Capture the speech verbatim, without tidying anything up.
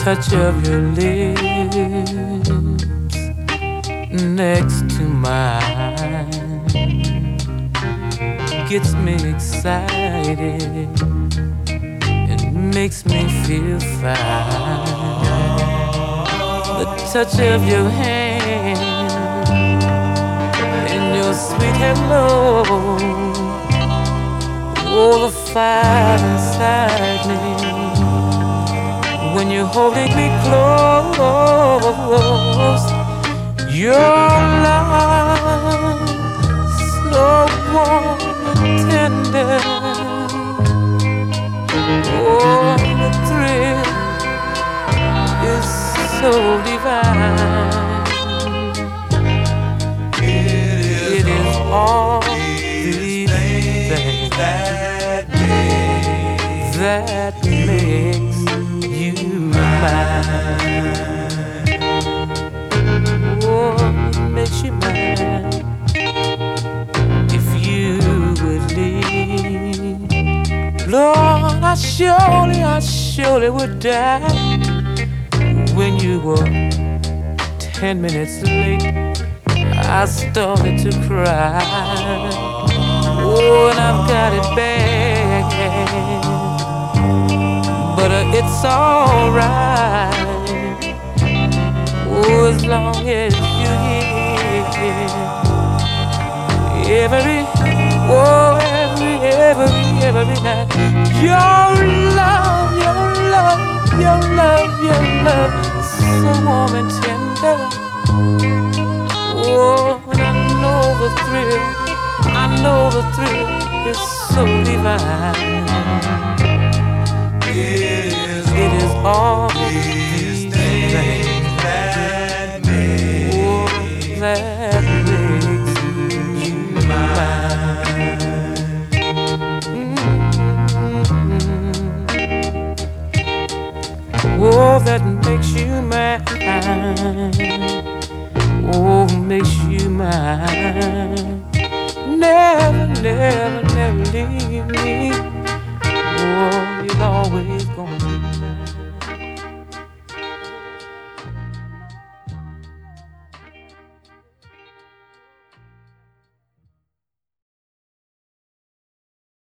touch of your lips next to mine gets me excited and makes me feel fine. The touch of your hand and your sweet hello, oh, the fire inside me when you're holding me close. Your love, so warm and tender, oh, the thrill is so divine. It is all these things that makes, that makes you mine. Oh, it makes you mine. If you would leave, Lord, I surely, I surely would die. When you were ten minutes late, I started to cry. Oh, and I've got it bad, but uh, it's alright. Oh, as long as you're here, every, oh, every, every, every night. Your love, your love, your love, your love, so warm and tender. Oh, and I know the thrill, I know the thrill is so divine. It is, it is all these things that makes, oh, that makes you mine. Mm-hmm. Oh, that makes you mine. Oh, makes you mine. Never, never, never leave me. Oh, you'll always